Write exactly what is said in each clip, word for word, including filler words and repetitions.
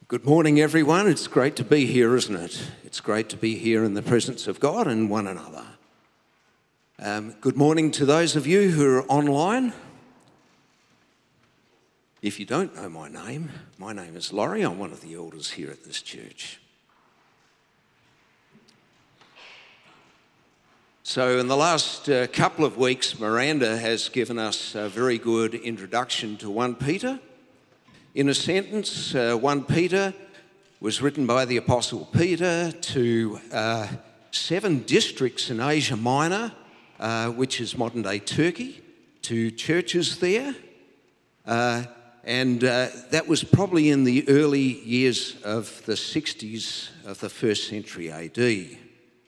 Good morning, everyone. It's great to be here, isn't it? It's great to be here in the presence of God and one another. Um, good morning to those of you who are online. If you don't know my name, my name is Laurie. I'm one of the elders here at this church. So in the last uh, couple of weeks, Miranda has given us a very good introduction to First Peter. In a sentence, uh, First Peter was written by the Apostle Peter to uh, seven districts in Asia Minor, uh, which is modern-day Turkey, to churches there. Uh, and uh, that was probably in the early years of the sixties of the first century A D.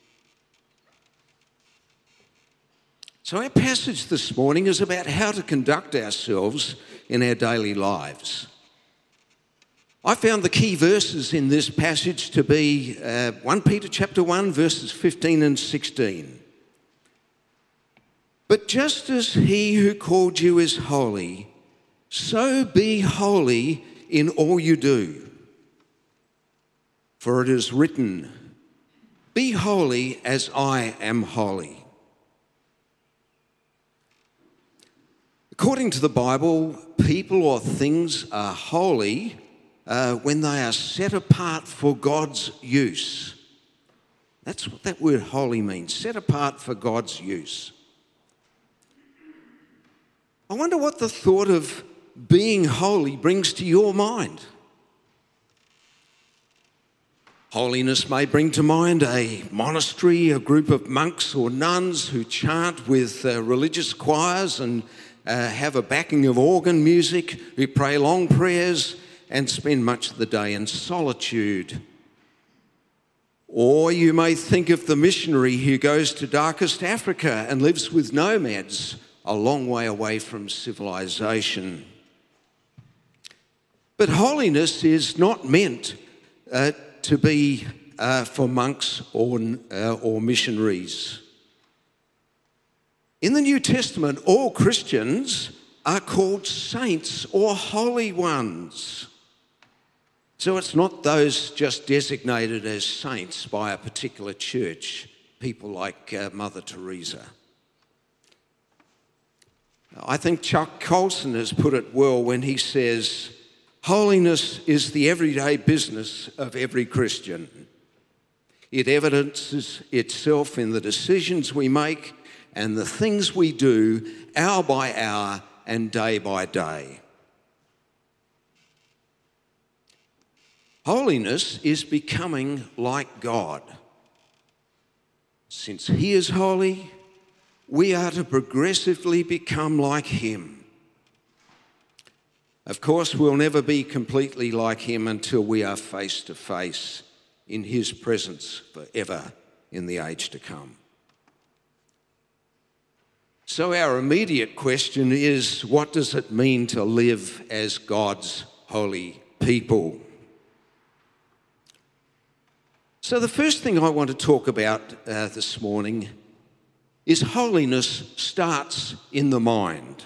So our passage this morning is about how to conduct ourselves in our daily lives. I found the key verses in this passage to be uh, First Peter chapter one, verses fifteen and sixteen. But just as he who called you is holy, so be holy in all you do. For it is written, be holy as I am holy. According to the Bible, people or things are holy Uh, when they are set apart for God's use. That's what that word holy means, set apart for God's use. I wonder what the thought of being holy brings to your mind. Holiness may bring to mind a monastery, a group of monks or nuns who chant with uh, religious choirs and uh, have a backing of organ music, who pray long prayers and spend much of the day in solitude. Or you may think of the missionary who goes to darkest Africa and lives with nomads a long way away from civilization. But holiness is not meant uh, to be uh, for monks or, uh, or missionaries. In the New Testament, all Christians are called saints or holy ones. So it's not those just designated as saints by a particular church, people like uh, Mother Teresa. I think Chuck Colson has put it well when he says, holiness is the everyday business of every Christian. It evidences itself in the decisions we make and the things we do hour by hour and day by day. Holiness is becoming like God. Since He is holy, we are to progressively become like Him. Of course, we'll never be completely like Him until we are face to face in His presence forever in the age to come. So our immediate question is, what does it mean to live as God's holy people? So the first thing I want to talk about uh, this morning is holiness starts in the mind.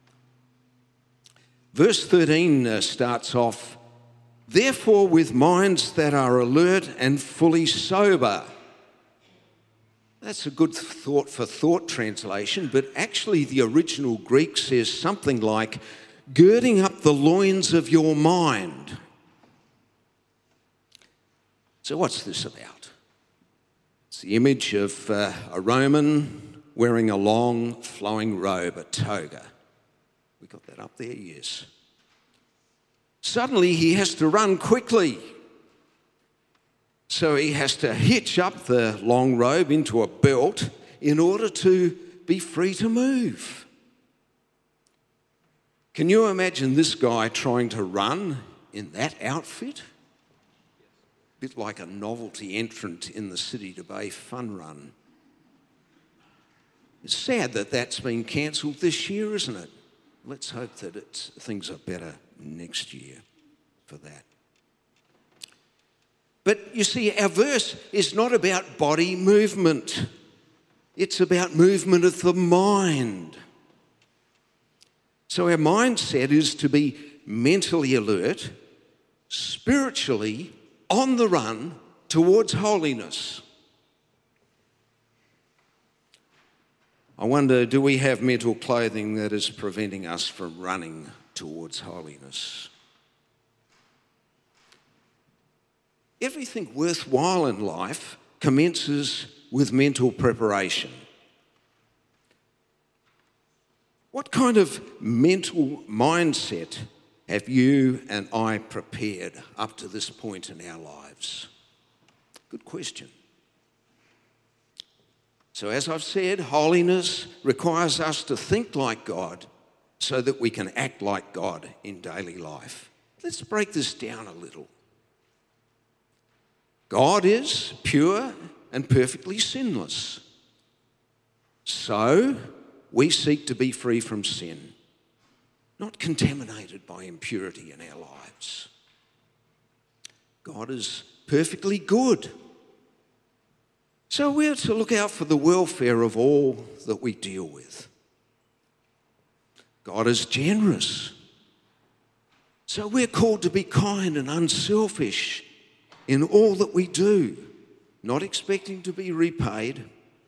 Verse thirteen uh, starts off, therefore with minds that are alert and fully sober. That's a good thought for thought translation, but actually the original Greek says something like, girding up the loins of your mind. So what's this about? It's the image of uh, a Roman wearing a long flowing robe, a toga. We got that up there? Yes. Suddenly he has to run quickly. So he has to hitch up the long robe into a belt in order to be free to move. Can you imagine this guy trying to run in that outfit? Bit like a novelty entrant in the City to Bay fun run. It's sad that that's been cancelled this year, isn't it? Let's hope that it's, things are better next year for that. But you see, our verse is not about body movement. It's about movement of the mind. So our mindset is to be mentally alert, spiritually on the run towards holiness. I wonder, do we have mental clothing that is preventing us from running towards holiness? Everything worthwhile in life commences with mental preparation. What kind of mental mindset have you and I prepared up to this point in our lives? Good question. So as I've said, holiness requires us to think like God so that we can act like God in daily life. Let's break this down a little. God is pure and perfectly sinless. So we seek to be free from sin, not contaminated by impurity in our lives. God is perfectly good. So we're to look out for the welfare of all that we deal with. God is generous. So we're called to be kind and unselfish in all that we do, not expecting to be repaid.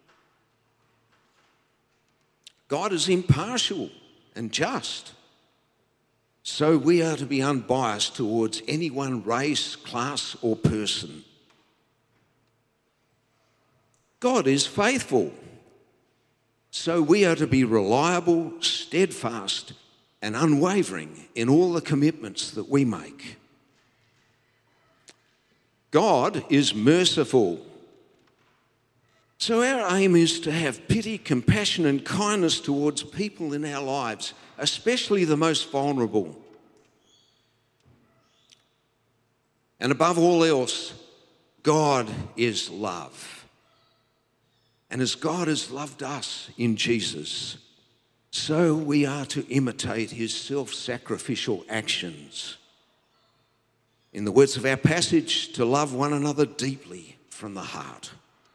God is impartial and just. So we are to be unbiased towards any one race, class, or person. God is faithful. So we are to be reliable, steadfast, and unwavering in all the commitments that we make. God is merciful. So our aim is to have pity, compassion, and kindness towards people in our lives, especially the most vulnerable. And above all else, God is love. And as God has loved us in Jesus, so we are to imitate his self-sacrificial actions. In the words of our passage, to love one another deeply from the heart.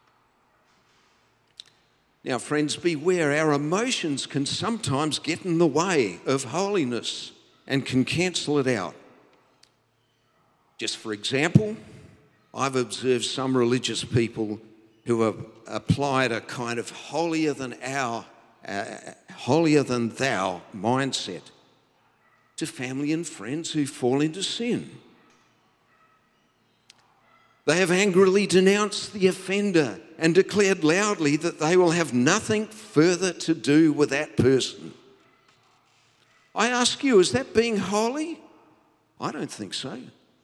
Now, friends, beware, our emotions can sometimes get in the way of holiness and can cancel it out. Just for example, I've observed some religious people who have applied a kind of holier than our, uh, holier than thou mindset to family and friends who fall into sin. They have angrily denounced the offender and declared loudly that they will have nothing further to do with that person. I ask you, is that being holy? I don't think so.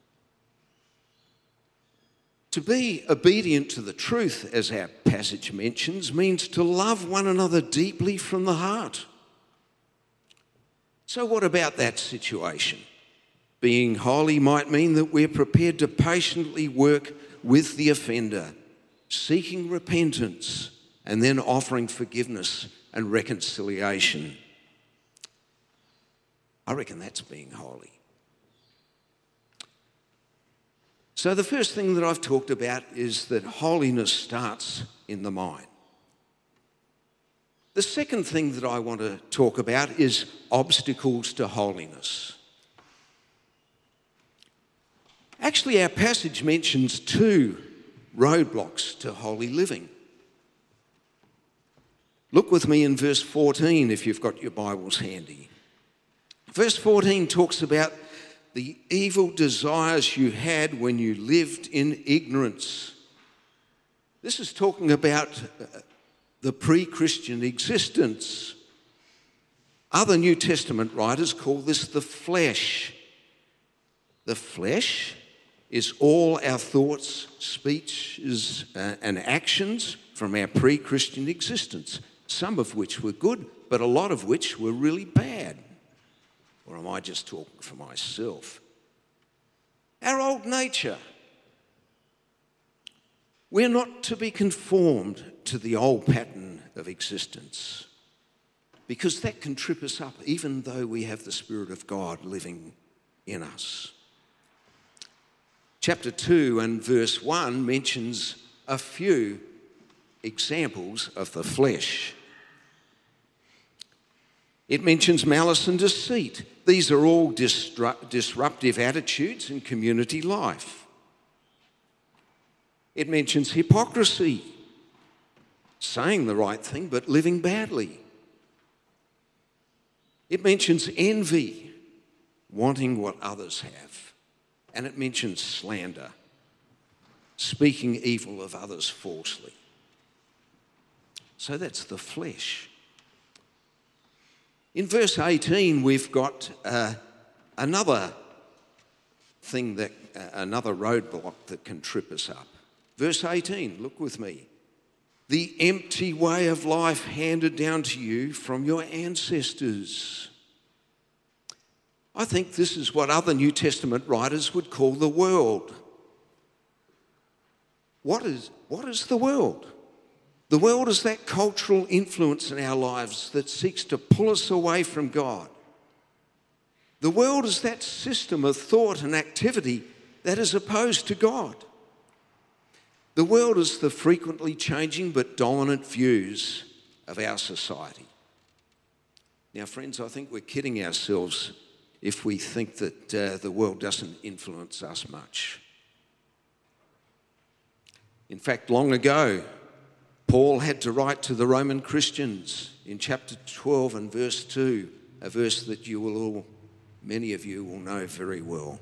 To be obedient to the truth, as our passage mentions, means to love one another deeply from the heart. So what about that situation? Being holy might mean that we're prepared to patiently work with the offender, seeking repentance, and then offering forgiveness and reconciliation. I reckon that's being holy. So the first thing that I've talked about is that holiness starts in the mind. The second thing that I want to talk about is obstacles to holiness. Actually, our passage mentions two roadblocks to holy living. Look with me in verse fourteen if you've got your Bibles handy. Verse fourteen talks about the evil desires you had when you lived in ignorance. This is talking about the pre-Christian existence. Other New Testament writers call this the flesh. The flesh is all our thoughts, speeches, uh, and actions from our pre-Christian existence, some of which were good, but a lot of which were really bad. Or am I just talking for myself? Our old nature. We're not to be conformed to the old pattern of existence because that can trip us up even though we have the Spirit of God living in us. Chapter two and verse one mentions a few examples of the flesh. It mentions malice and deceit. These are all disru- disruptive attitudes in community life. It mentions hypocrisy, saying the right thing but living badly. It mentions envy, wanting what others have. And it mentions slander, speaking evil of others falsely. So that's the flesh. In verse eighteen, we've got uh, another thing that, uh, another roadblock that can trip us up. Verse eighteen, look with me. The empty way of life handed down to you from your ancestors. I think this is what other New Testament writers would call the world. What is, what is the world? The world is that cultural influence in our lives that seeks to pull us away from God. The world is that system of thought and activity that is opposed to God. The world is the frequently changing but dominant views of our society. Now, friends, I think we're kidding ourselves if we think that uh, the world doesn't influence us much. In fact, long ago, Paul had to write to the Roman Christians in chapter twelve and verse two, a verse that you will all, many of you will know very well.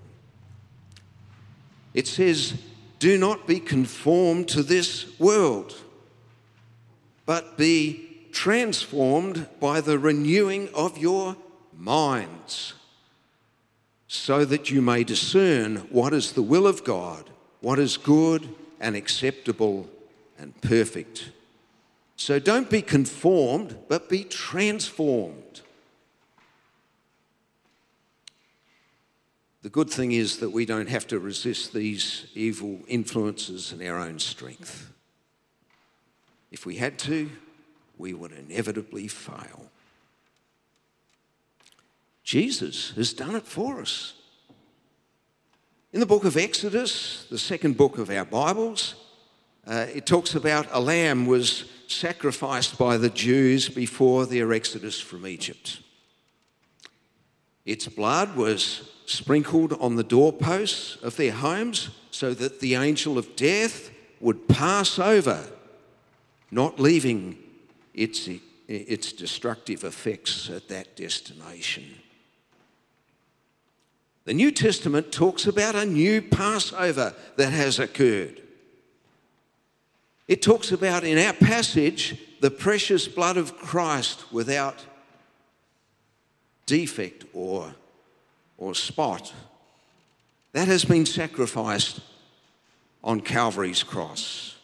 It says, "Do not be conformed to this world, but be transformed by the renewing of your minds, so that you may discern what is the will of God, what is good and acceptable and perfect." So don't be conformed, but be transformed. The good thing is that we don't have to resist these evil influences in our own strength. If we had to, we would inevitably fail. Jesus has done it for us. In the book of Exodus, the second book of our Bibles, uh, it talks about a lamb was sacrificed by the Jews before their exodus from Egypt. Its blood was sprinkled on the doorposts of their homes so that the angel of death would pass over, not leaving its, its destructive effects at that destination. The New Testament talks about a new Passover that has occurred. It talks about, in our passage, the precious blood of Christ without defect or, or spot. That has been sacrificed on Calvary's cross.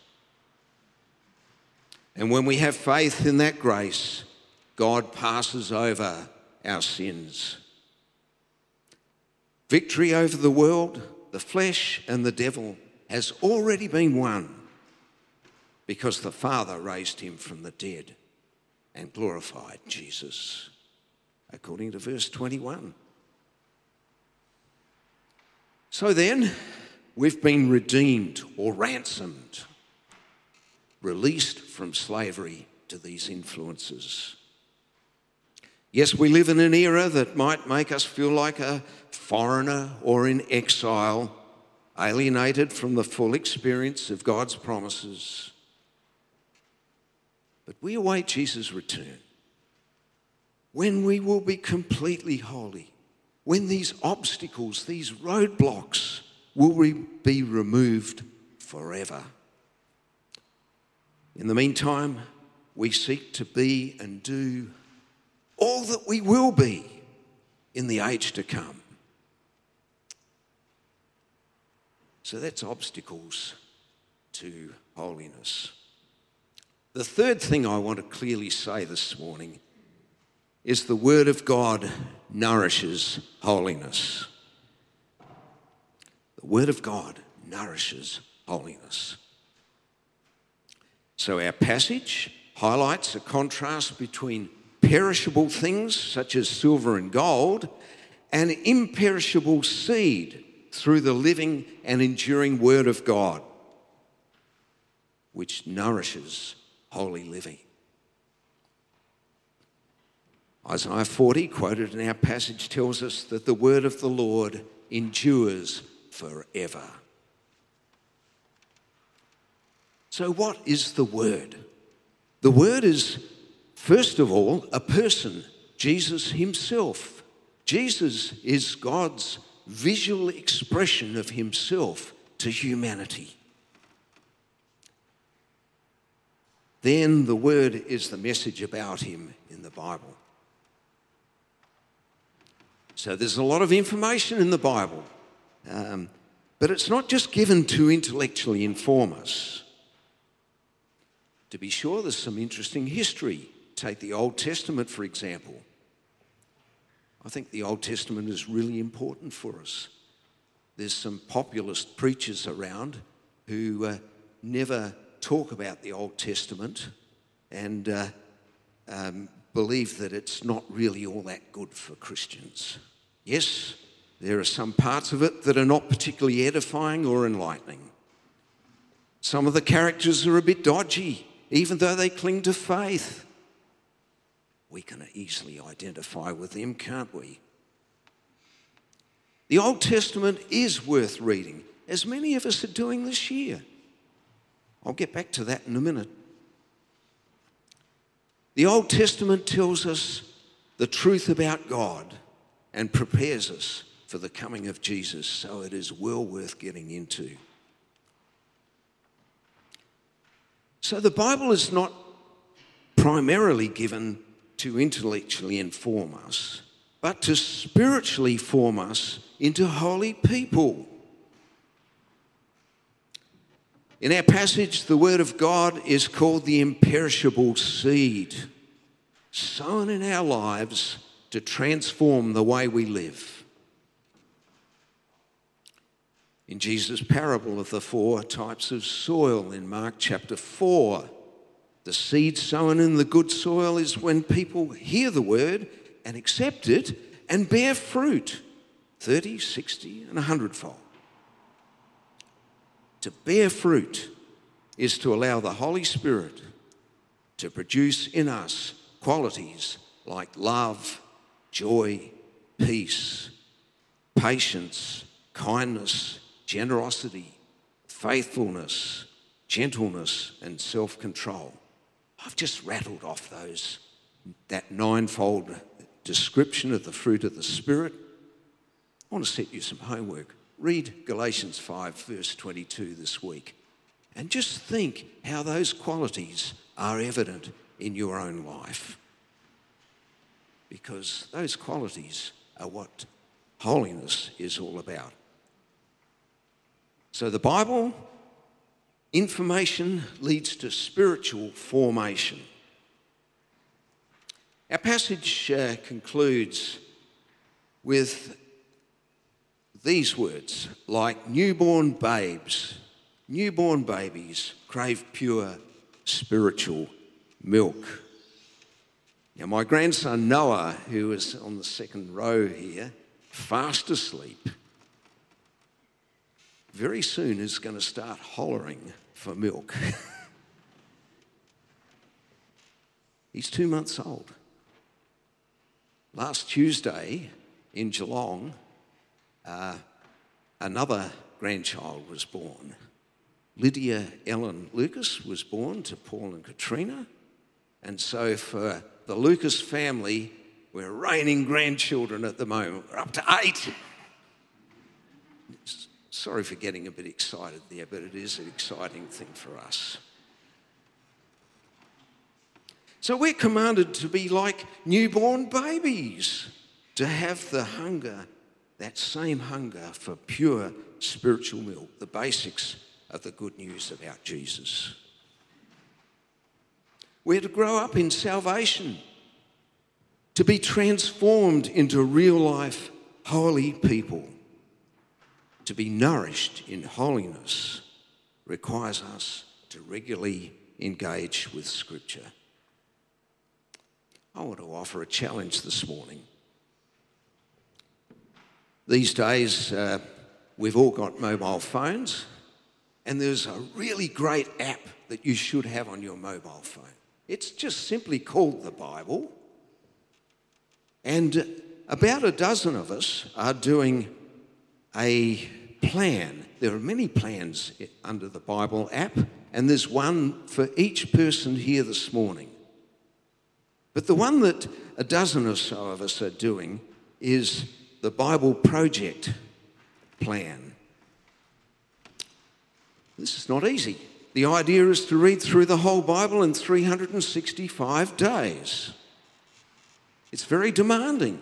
And when we have faith in that grace, God passes over our sins. Victory over the world, the flesh, and the devil has already been won because the Father raised him from the dead and glorified Jesus, according to verse twenty-one. So then, we've been redeemed or ransomed, released from slavery to these influences. Yes, we live in an era that might make us feel like a foreigner or in exile, alienated from the full experience of God's promises. But we await Jesus' return, when we will be completely holy, when these obstacles, these roadblocks will re- be removed forever. In the meantime, we seek to be and do all that we will be in the age to come. So that's obstacles to holiness. The third thing I want to clearly say this morning is the Word of God nourishes holiness. The Word of God nourishes holiness. So our passage highlights a contrast between perishable things such as silver and gold and imperishable seed through the living and enduring Word of God, which nourishes holy living. Isaiah forty, quoted in our passage, tells us that the word of the Lord endures forever. So what is the word? The word is, first of all, a person, Jesus himself. Jesus is God's visual expression of himself to humanity. Then the word is the message about him in the Bible. So there's a lot of information in the Bible, um, but it's not just given to intellectually inform us. To be sure, there's some interesting history. Take the Old Testament, for example. I think the Old Testament is really important for us. There's some populist preachers around who uh, never talk about the Old Testament and uh, um, believe that it's not really all that good for Christians. Yes, there are some parts of it that are not particularly edifying or enlightening. Some of the characters are a bit dodgy, even though they cling to faith. We can easily identify with them, can't we? The Old Testament is worth reading, as many of us are doing this year. I'll get back to that in a minute. The Old Testament tells us the truth about God and prepares us for the coming of Jesus, so it is well worth getting into. So the Bible is not primarily given to intellectually inform us, but to spiritually form us into holy people. In our passage, the Word of God is called the imperishable seed, sown in our lives to transform the way we live. In Jesus' parable of the four types of soil in Mark chapter four, the seed sown in the good soil is when people hear the word and accept it and bear fruit, thirty, sixty, and a hundredfold. To bear fruit is to allow the Holy Spirit to produce in us qualities like love, joy, peace, patience, kindness, generosity, faithfulness, gentleness, and self-control. I've just rattled off those, that ninefold description of the fruit of the Spirit. I want to set you some homework. Read Galatians five, verse twenty-two this week, and just think how those qualities are evident in your own life. Because those qualities are what holiness is all about. So the Bible, information leads to spiritual formation. Our passage uh, concludes with these words, like newborn babes, newborn babies crave pure spiritual milk. Now, my grandson Noah, who is on the second row here, fast asleep, very soon is going to start hollering for milk. He's two months old. Last Tuesday in Geelong, uh, another grandchild was born. Lydia Ellen Lucas was born to Paul and Katrina. And so for the Lucas family, we're reigning grandchildren at the moment. We're up to eight. Sorry for getting a bit excited there, but it is an exciting thing for us. So we're commanded to be like newborn babies, to have the hunger, that same hunger for pure spiritual milk, the basics of the good news about Jesus. We're to grow up in salvation, to be transformed into real-life holy people. To be nourished in holiness requires us to regularly engage with Scripture. I want to offer a challenge this morning. These days, uh, we've all got mobile phones, and there's a really great app that you should have on your mobile phone. It's just simply called the Bible. And about a dozen of us are doing a plan. There are many plans under the Bible app, and there's one for each person here this morning. But the one that a dozen or so of us are doing is the Bible Project plan. This is not easy. The idea is to read through the whole Bible in three hundred sixty-five days. It's very demanding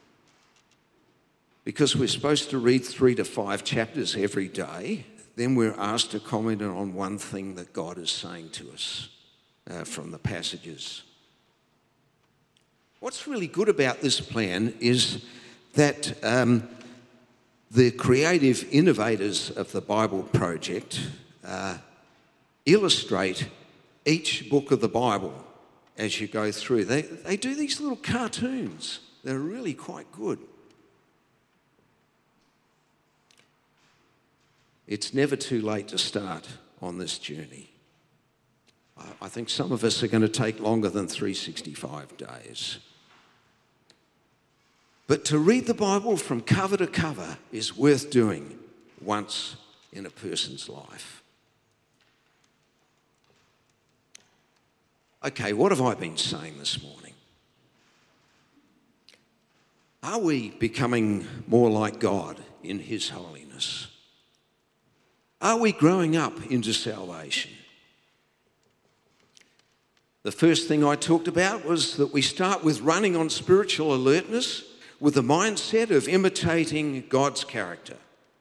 because we're supposed to read three to five chapters every day. Then we're asked to comment on one thing that God is saying to us uh, from the passages. What's really good about this plan is that um, the creative innovators of the Bible Project uh, illustrate each book of the Bible as you go through. They, they do these little cartoons. They're really quite good. It's never too late to start on this journey. I, I think some of us are going to take longer than three hundred sixty-five days. But to read the Bible from cover to cover is worth doing once in a person's life. Okay, what have I been saying this morning? Are we becoming more like God in His holiness? Are we growing up into salvation? The first thing I talked about was that we start with running on spiritual alertness with the mindset of imitating God's character.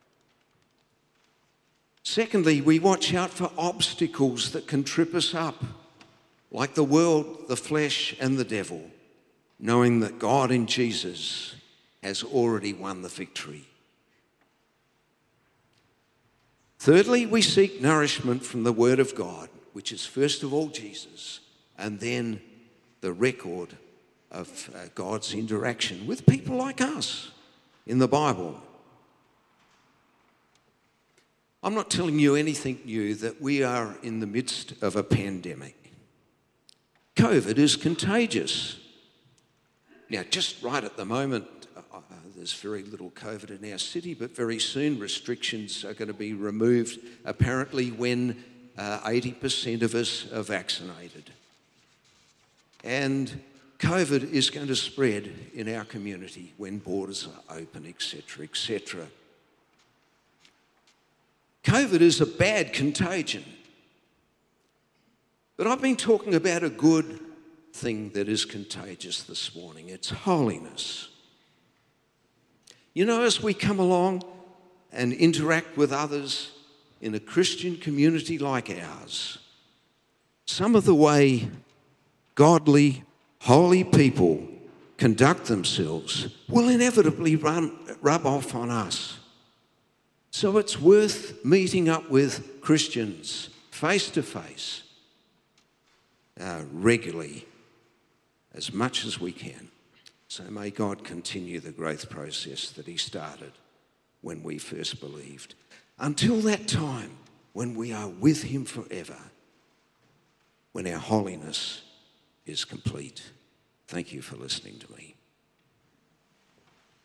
Secondly, we watch out for obstacles that can trip us up, like the world, the flesh, and the devil, knowing that God in Jesus has already won the victory. Thirdly, we seek nourishment from the Word of God, which is first of all Jesus, and then the record of uh, God's interaction with people like us in the Bible. I'm not telling you anything new that we are in the midst of a pandemic. COVID is contagious. Now, just right at the moment, uh, there's very little COVID in our city, but very soon restrictions are going to be removed, apparently when uh, eighty percent of us are vaccinated. And COVID is going to spread in our community when borders are open, et cetera, et cetera. COVID is a bad contagion. But I've been talking about a good thing that is contagious this morning. It's holiness. You know, as we come along and interact with others in a Christian community like ours, some of the way godly, holy people conduct themselves will inevitably run, rub off on us. So it's worth meeting up with Christians face to face uh, regularly as much as we can. So may God continue the growth process that He started when we first believed. Until that time, when we are with Him forever, when our holiness is complete. Thank you for listening to me.